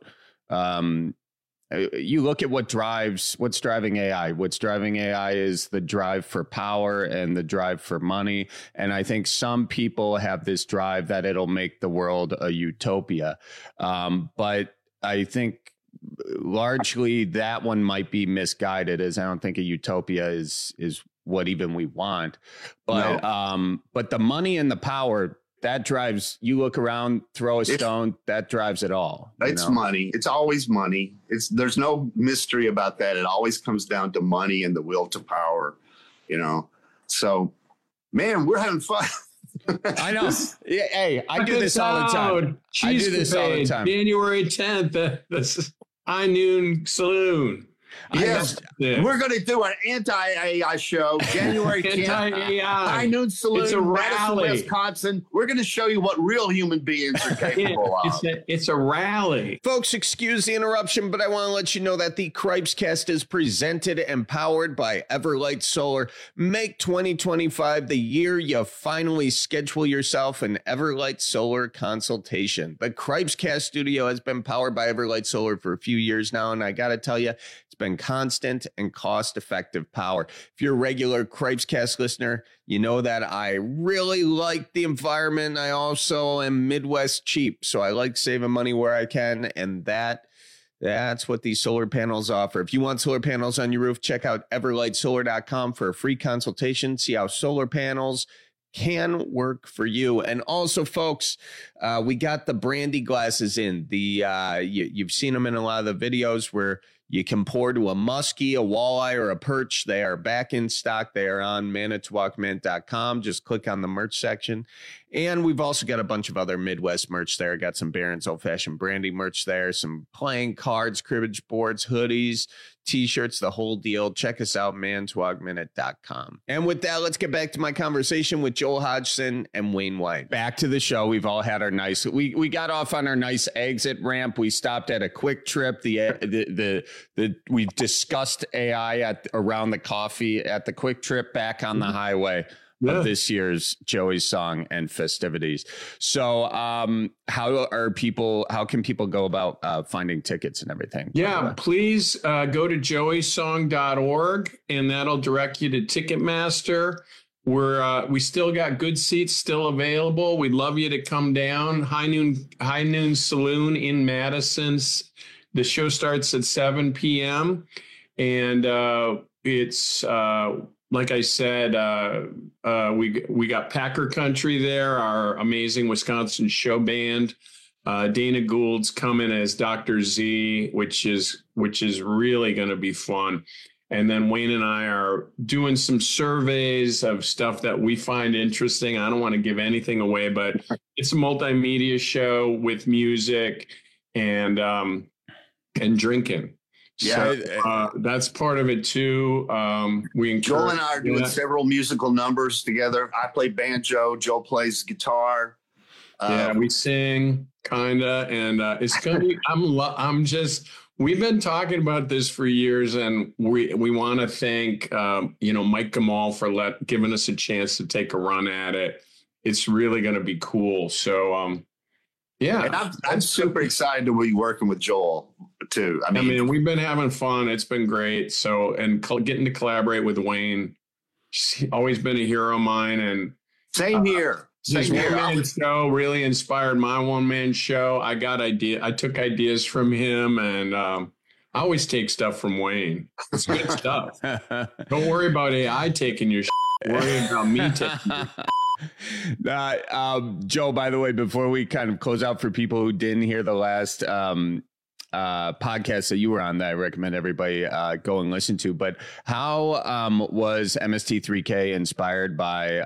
you look at what's driving AI. What's driving AI is the drive for power and the drive for money. And I think some people have this drive that it'll make the world a utopia. But I think largely that one might be misguided, as I don't think a utopia is what even we want. But but the money and the power, that drives, you look around, throw a stone, that drives it all. It's money. It's always money. There's no mystery about that. It always comes down to money and the will to power, So, man, we're having fun. I know. Hey, I do this all the time. January 10th, the High Noon Saloon. Yes, we're going to do an anti-AI show, January 10th. Anti-AI. High Noon Saloon, it's a rally. Madison, Wisconsin. We're going to show you what real human beings are capable of. It's a rally. Folks, excuse the interruption, but I want to let you know that the Cripescast is presented and powered by Everlight Solar. Make 2025 the year you finally schedule yourself an Everlight Solar consultation. The Cripescast studio has been powered by Everlight Solar for a few years now, and I got to tell you, it's been constant and cost-effective power. If you're a regular Cripescast listener, you know that I really like the environment. I also am Midwest cheap, so I like saving money where I can, and that's what these solar panels offer. If you want solar panels on your roof, check out everlightsolar.com for a free consultation. See how solar panels can work for you. And also, folks, we got the brandy glasses in. You've seen them in a lot of the videos where you can pour to a muskie, a walleye, or a perch. They are back in stock. They are on manitowocmint.com. Just click on the merch section. And we've also got a bunch of other Midwest merch there. Got some Barron's Old Fashioned Brandy merch there, some playing cards, cribbage boards, hoodies, T-shirts, the whole deal. Check us out, manitowocminute.com. And with that, let's get back to my conversation with Joel Hodgson and Wayne White. Back to the show. We've all had our nice, we got off on our nice exit ramp. We stopped at a Quick Trip. We discussed AI around the coffee at the Quick Trip, back on the highway of this year's Joey's Song and festivities. So how can people go about finding tickets and everything? Yeah, please go to joeysong.org, and that'll direct you to Ticketmaster. We still got good seats still available. We'd love you to come down. High Noon Saloon in Madison. The show starts at 7 p.m. and it's like I said, we got Packer Country there, our amazing Wisconsin show band. Dana Gould's coming as Dr. Z, which is really going to be fun. And then Wayne and I are doing some surveys of stuff that we find interesting. I don't want to give anything away, but it's a multimedia show with music and drinking. Yeah, so, that's part of it too. Joel and I are doing several musical numbers together. I play banjo. Joel plays guitar. We sing kinda, and it's gonna be. We've been talking about this for years, and we want to thank Mike Gamal for giving us a chance to take a run at it. It's really going to be cool. So. Yeah, and I'm super excited to be working with Joel too. I mean, we've been having fun. It's been great. So, and getting to collaborate with Wayne, he's always been a hero of mine. And same here. His one-man show really inspired my one-man show. I took ideas from him, and I always take stuff from Wayne. It's good stuff. Don't worry about AI taking your shit. Worry about me taking your shit. Joe, by the way, before we kind of close out, for people who didn't hear the last podcast that you were on, that I recommend everybody go and listen to, but how was MST3K inspired by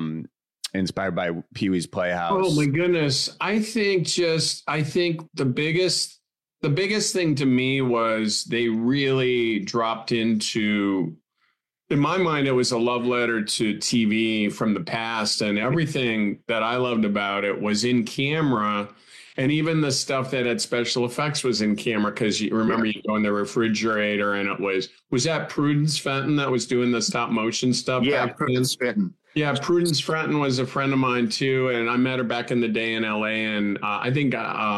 Pee-wee's Playhouse? Oh my goodness. I think the biggest thing to me was they really dropped into, in my mind, it was a love letter to TV from the past, and everything that I loved about it was in camera. And even the stuff that had special effects was in camera, because you remember you go in the refrigerator and it was that Prudence Fenton that was doing the stop motion stuff? Yeah, Prudence Fenton. Yeah, Prudence Fenton was a friend of mine too, and I met her back in the day in LA. And I think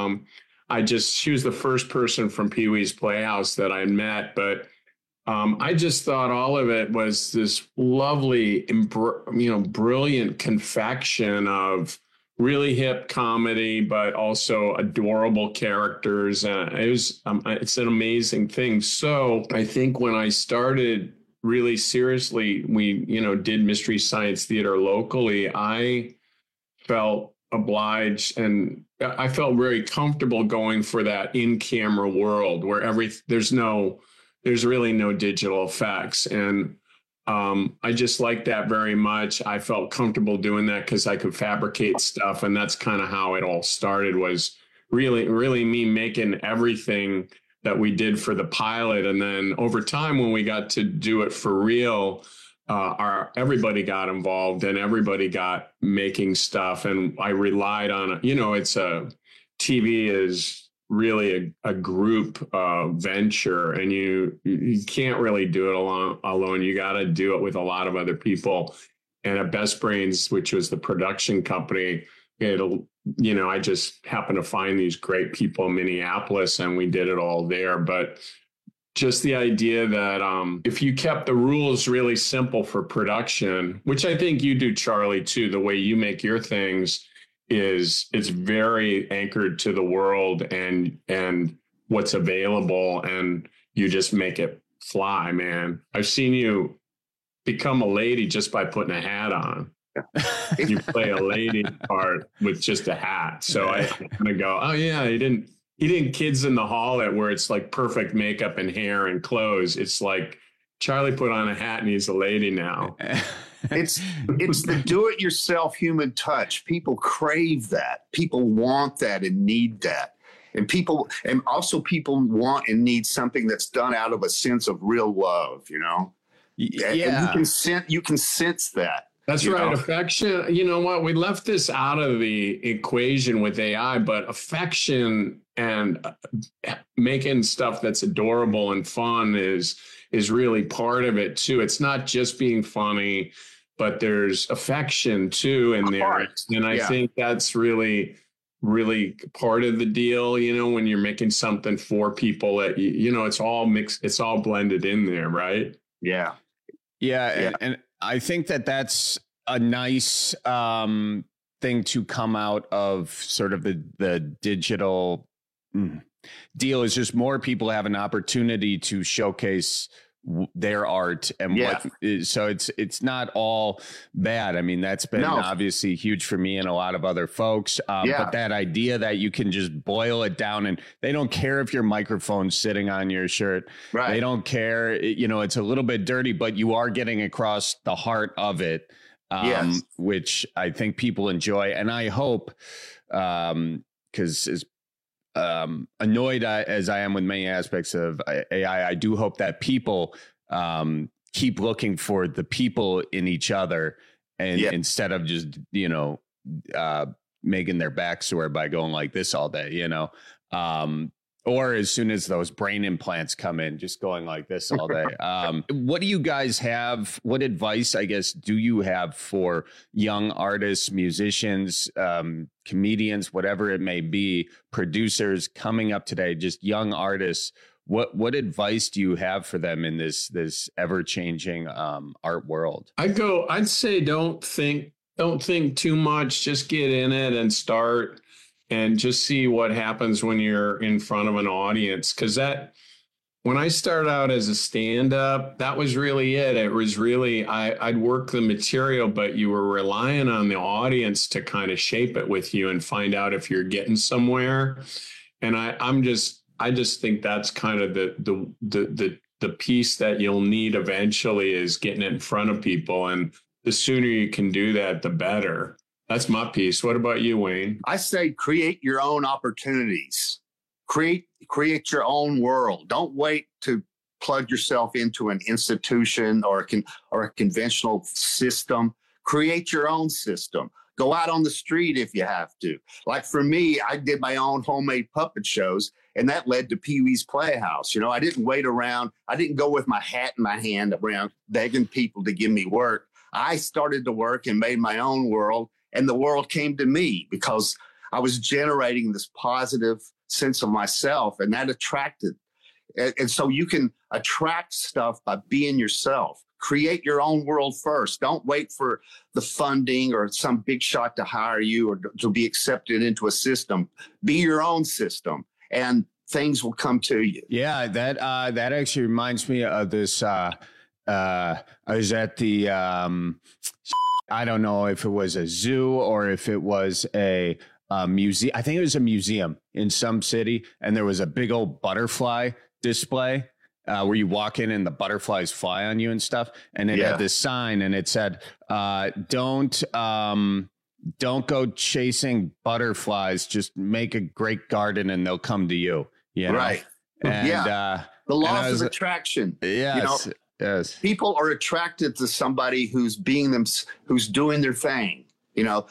she was the first person from Pee-wee's Playhouse that I met. But I just thought all of it was this lovely, brilliant confection of really hip comedy, but also adorable characters. It's an amazing thing. So I think when I started really seriously, we, did Mystery Science Theater locally, I felt obliged and I felt very comfortable going for that in-camera world where there's really no digital effects. And I just liked that very much. I felt comfortable doing that because I could fabricate stuff. And that's kind of how it all started, was really, really me making everything that we did for the pilot. And then over time, when we got to do it for real, everybody got involved and everybody got making stuff. And I relied on, TV is really a group venture, and you can't really do it alone. You got to do it with a lot of other people. And at Best Brains, which was the production company, I just happened to find these great people in Minneapolis, and we did it all there. But just the idea that if you kept the rules really simple for production, which I think you do, Charlie, too, the way you make your things, it's very anchored to the world and what's available, and you just make it fly, man. I've seen you become a lady just by putting a hat on. You play a lady part with just a hat. So I kind of go, oh yeah, he didn't Kids in the Hall it, where it's like perfect makeup and hair and clothes. It's like Charlie put on a hat and he's a lady now. It's the do-it-yourself human touch. People crave that. People want that and need that. And also people want and need something that's done out of a sense of real love, Yeah. And you can sense that. That's right. Affection. You know what? We left this out of the equation with AI, but affection and making stuff that's adorable and fun is really part of it too. It's not just being funny, but there's affection too in there. And I think that's really, really part of the deal, when you're making something for people that, it's all mixed, it's all blended in there. Right. Yeah. Yeah. And I think that's a nice thing to come out of sort of the digital deal, is just more people have an opportunity to showcase their art and so it's not all bad. I mean, that's been obviously huge for me and a lot of other folks. But that idea that you can just boil it down, and they don't care if your microphone's sitting on your shirt. Right. They don't care. It's a little bit dirty, but you are getting across the heart of it, which I think people enjoy. And I hope, because as annoyed as I am with many aspects of AI, I do hope that people keep looking for the people in each other, and instead of just, making their back sore by going like this all day, or as soon as those brain implants come in, just going like this all day. What do you guys have? What advice, I guess, do you have for young artists, musicians, comedians, whatever it may be, producers coming up today, just young artists? What advice do you have for them in this ever changing art world? I'd say don't think too much. Just get in it and start. And just see what happens when you're in front of an audience, because that when I started out as a stand-up, that was really it. It was really, I'd work the material, but you were relying on the audience to kind of shape it with you and find out if you're getting somewhere. And I just think that's kind of the piece that you'll need eventually is getting it in front of people. And the sooner you can do that, the better. That's my piece. What about you, Wayne? I say create your own opportunities. Create your own world. Don't wait to plug yourself into an institution or a conventional system. Create your own system. Go out on the street if you have to. Like for me, I did my own homemade puppet shows, and that led to Pee-wee's Playhouse. You know, I didn't wait around. I didn't go with my hat in my hand around begging people to give me work. I started to work and made my own world, and the world came to me because I was generating this positive sense of myself, and that attracted. And so you can attract stuff by being yourself. Create your own world first. Don't wait for the funding or some big shot to hire you or to be accepted into a system. Be your own system, and things will come to you. Yeah, that actually reminds me of this. I was at the I don't know if it was a zoo or if it was a museum. I think it was a museum in some city, and there was a big old butterfly display where you walk in and the butterflies fly on you and stuff. And it had this sign, and it said, "Don't go chasing butterflies. Just make a great garden, and they'll come to you." You know? Right. And the laws of attraction. Yes. You know, yes. People are attracted to somebody who's who's doing their thing. You know,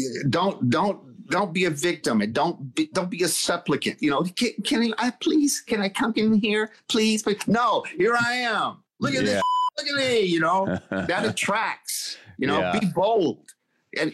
don't be a victim, and don't be a supplicant. You know, can I come in here, please? No, here I am. Look at this. Look at me. You know, that attracts. You know, be bold and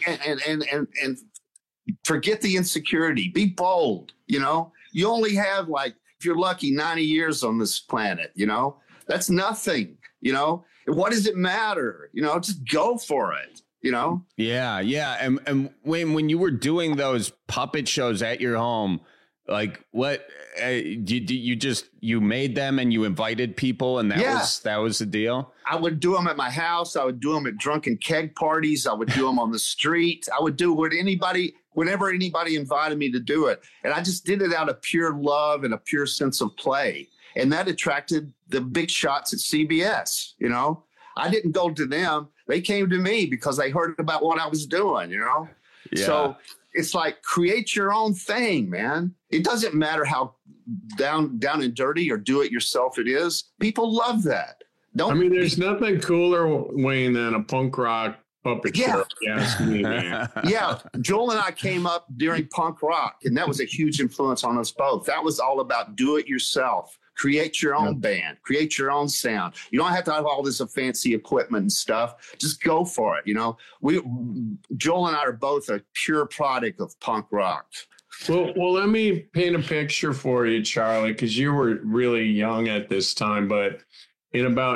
forget the insecurity. Be bold. You know, you only have, like, if you're lucky, 90 years on this planet. You know, that's nothing. You know, what does it matter? You know, just go for it. You know? Yeah. And when you were doing those puppet shows at your home, like, what you made them and you invited people, and that was the deal? I would do them at my house. I would do them at drunken keg parties. I would do them on the street. I would do whenever anybody invited me to do it. And I just did it out of pure love and a pure sense of play. And that attracted the big shots at CBS. You know, I didn't go to them. They came to me because they heard about what I was doing, you know? Yeah. So it's like, create your own thing, man. It doesn't matter how down and dirty or do it yourself it is. People love that. There's nothing cooler, Wayne, than a punk rock puppet show. Yes, me, man. Yeah. Joel and I came up during punk rock, and that was a huge influence on us both. That was all about do it yourself. Create your own band, create your own sound. You don't have to have all this fancy equipment and stuff. Just go for it. You know, Joel and I are both a pure product of punk rock. Well, let me paint a picture for you, Charlie, because you were really young at this time. But in about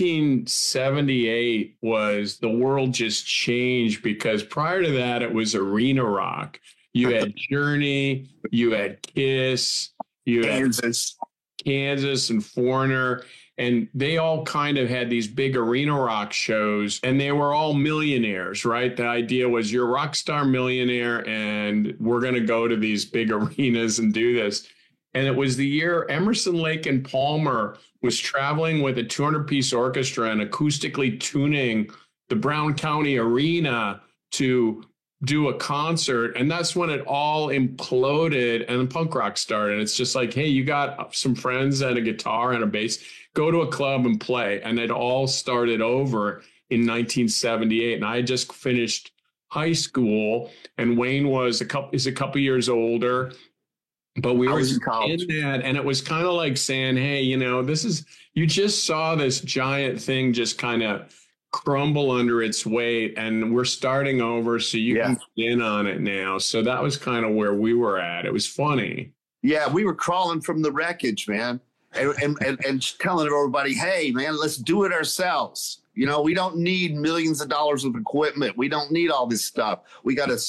1978 the world just changed, because prior to that, it was arena rock. You had Journey, you had Kiss, you had Kansas and Foreigner, and they all kind of had these big arena rock shows, and they were all millionaires, right? The idea was you're a rock star millionaire, and we're going to go to these big arenas and do this. And it was the year Emerson, Lake and Palmer was traveling with a 200-piece orchestra and acoustically tuning the Brown County Arena to do a concert, and that's when it all imploded and punk rock started. It's just like, hey, you got some friends and a guitar and a bass, go to a club and play. And it all started over in 1978. And I just finished high school, and Wayne is a couple years older, but we were in that, and it was kind of like saying, hey, you know, you just saw this giant thing just kind of crumble under its weight, and we're starting over, so you can get in on it now. So that was kind of where we were at. It was funny. Yeah, we were crawling from the wreckage, man, and telling everybody, hey, man, let's do it ourselves. You know, we don't need millions of dollars of equipment. We don't need all this stuff. We got a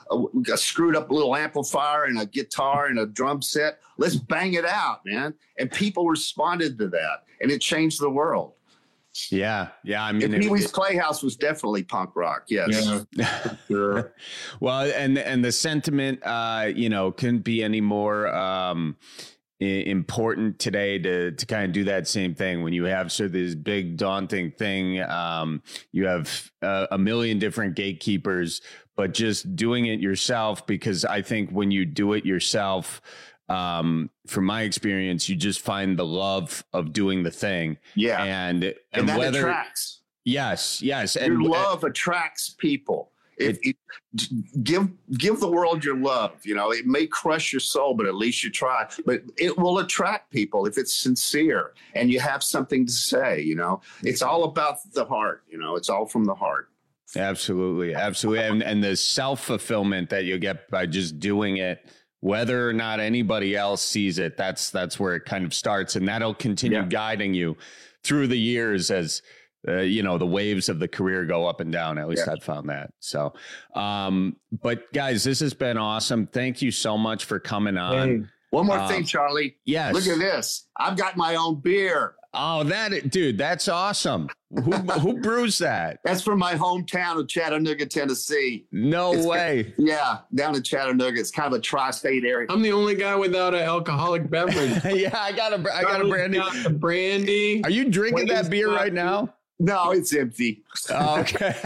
a screwed up little amplifier and a guitar and a drum set. Let's bang it out, man. And people responded to that, and it changed the world. Yeah. I mean, Pee Wee's Playhouse was definitely punk rock. Yes. Yeah, sure. Well, and the sentiment, couldn't be any more important today to kind of do that same thing. When you have sort of this big daunting thing, you have a million different gatekeepers, but just doing it yourself, because I think when you do it yourself, from my experience, you just find the love of doing the thing. Yeah. And that whether, attracts. Yes. And your love attracts people. Give the world your love. It may crush your soul, but at least you try. But it will attract people if it's sincere and you have something to say. It's all about the heart. It's all from the heart. Absolutely. And the self-fulfillment that you get by just doing it, whether or not anybody else sees it, that's where it kind of starts, and that'll continue guiding you through the years as the waves of the career go up and down. At least I've found that. So, but guys, this has been awesome. Thank you so much for coming on. Hey, one more thing, Charlie. Yes. Look at this. I've got my own beer. Oh, dude, that's awesome. Who brews that? That's from my hometown of Chattanooga, Tennessee. No way. Down in Chattanooga. It's kind of a tri-state area. I'm the only guy without an alcoholic beverage. Yeah, I got a brandy. Got the brandy. Are you drinking that beer right now? No, it's empty. Oh, okay.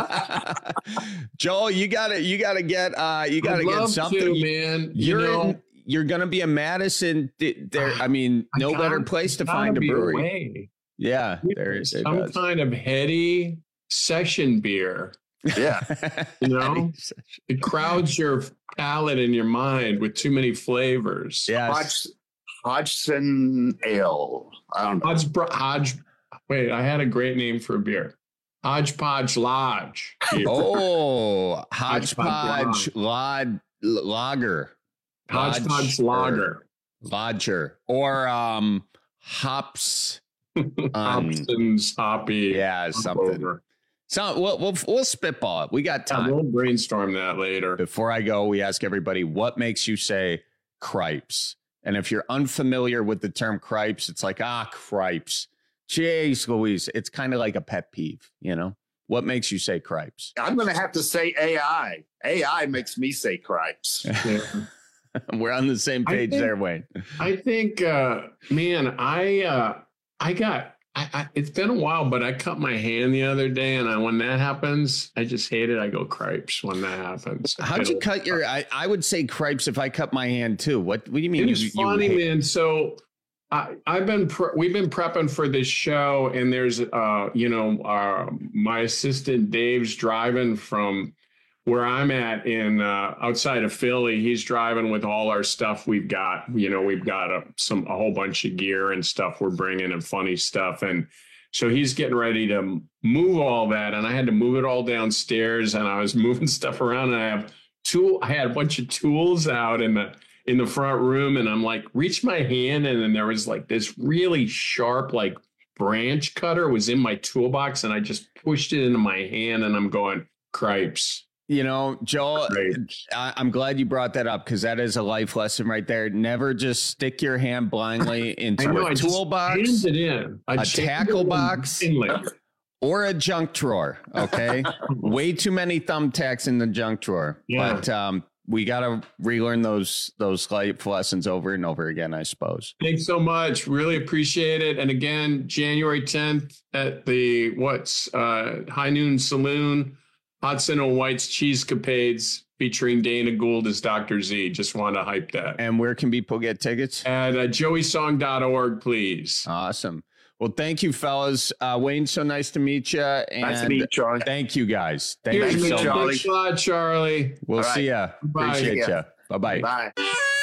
Joel, you gotta get something, man. You're going to be in Madison. I mean, no better place to find a brewery. Away. Yeah, there is. Some kind of heady session beer. Yeah. It crowds your palate and your mind with too many flavors. Yes. Hodgson Ale. I don't know. Wait, I had a great name for a beer. Hodgepodge Lodge. Oh, Hodgepodge Lager. Hodgepodge Lodger. Or Hops. Hobson's Hoppy. Yeah, something. So we'll spitball it. We got time. We'll brainstorm that later. Before I go, we ask everybody, what makes you say cripes? And if you're unfamiliar with the term cripes, it's like, cripes. Jeez Louise, it's kind of like a pet peeve, What makes you say cripes? I'm going to have to say AI. AI makes me say cripes. We're on the same page there, Wayne. I think, man, it's been a while, but I cut my hand the other day, and when that happens, I just hate it. I go cripes when that happens. How'd you cut your? I would say cripes if I cut my hand too. What do you mean? It's funny, man. So we've been prepping for this show, and there's my assistant Dave's driving from where I'm at in outside of Philly. He's driving with all our stuff we've got. We've got a whole bunch of gear and stuff we're bringing and funny stuff, and so he's getting ready to move all that, and I had to move it all downstairs, and I was moving stuff around, and I had a bunch of tools out in the front room, and I'm like, reach my hand, and then there was like this really sharp like branch cutter was in my toolbox, and I just pushed it into my hand, and I'm going cripes. Joel, I'm glad you brought that up, because that is a life lesson right there. Never just stick your hand blindly into a toolbox, a tackle box, or a junk drawer. Okay. Way too many thumbtacks in the junk drawer. Yeah. But we got to relearn those life lessons over and over again, I suppose. Thanks so much. Really appreciate it. And again, January 10th at the High Noon Saloon, Hudson and White's Cheesecapades, featuring Dana Gould as Dr. Z. Just want to hype that. And where can people get tickets? At joeysong.org, please. Awesome. Well, thank you, fellas. Wayne, so nice to meet you. And nice to meet you, Charlie. Thank you, guys. Thank you so much. Thanks a lot, Charlie. We'll see ya. Appreciate you. Bye-bye. Bye.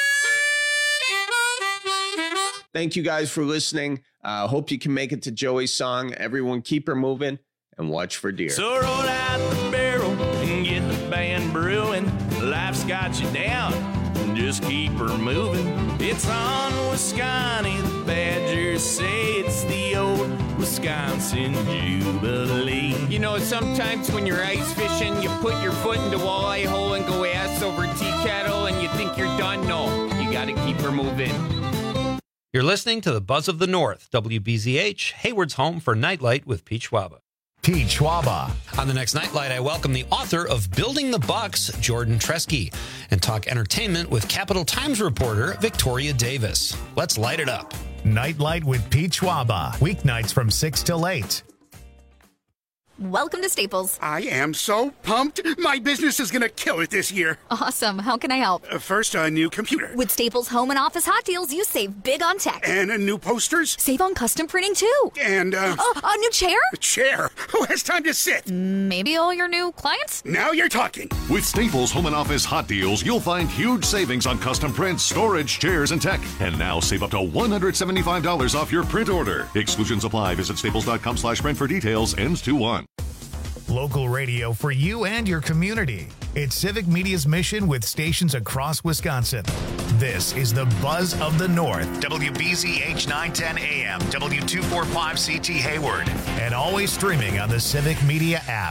Thank you guys for listening. Hope you can make it to Joey's song. Everyone keep her moving and watch for deer. So roll out the barrel and get the band brewing. Life's got you down, just keep her moving. It's on Wisconsin, the Badgers say it's the old Wisconsin in Jubilee. You know, sometimes when you're ice fishing, you put your foot in the walleye hole and go ass over tea kettle and you think you're done. No, you got to keep her moving. You're listening to the Buzz of the North, WBZH, Hayward's home for Nightlight with Pete Schwaba. Pete Schwaba. On the next Nightlight, I welcome the author of Building the Bucks, Jordan Tresky, and talk entertainment with Capital Times reporter Victoria Davis. Let's light it up. Nightlight with Pete Schwaba. Weeknights from 6 till 8. Welcome to Staples. I am so pumped. My business is going to kill it this year. Awesome. How can I help? First, a new computer. With Staples Home and Office Hot Deals, you save big on tech. And new posters. Save on custom printing, too. And, a new chair? A chair? Who has time to sit? Maybe all your new clients? Now you're talking. With Staples Home and Office Hot Deals, you'll find huge savings on custom prints, storage, chairs, and tech. And now save up to $175 off your print order. Exclusions apply. Visit staples.com/print for details. Ends 2/1. Local radio for you and your community. It's Civic Media's mission with stations across Wisconsin. This is the Buzz of the North, WBZH 910 AM, W245CT Hayward, and always streaming on the Civic Media app.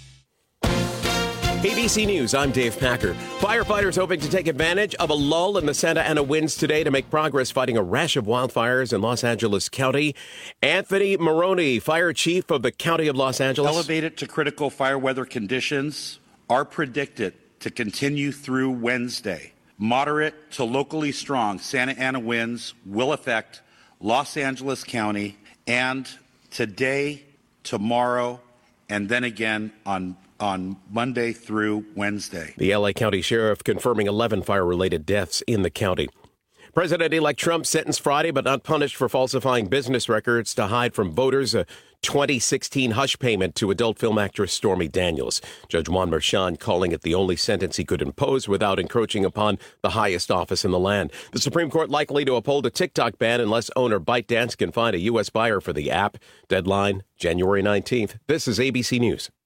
ABC News, I'm Dave Packer. Firefighters hoping to take advantage of a lull in the Santa Ana winds today to make progress fighting a rash of wildfires in Los Angeles County. Anthony Maroney, fire chief of the County of Los Angeles. Elevated to critical fire weather conditions are predicted to continue through Wednesday. Moderate to locally strong Santa Ana winds will affect Los Angeles County and today, tomorrow, and then again on Monday through Wednesday. The LA County Sheriff confirming 11 fire-related deaths in the county. President-elect Trump sentenced Friday but not punished for falsifying business records to hide from voters a 2016 hush payment to adult film actress Stormy Daniels. Judge Juan Merchan calling it the only sentence he could impose without encroaching upon the highest office in the land. The Supreme Court likely to uphold a TikTok ban unless owner ByteDance can find a U.S. buyer for the app. Deadline, January 19th. This is ABC News.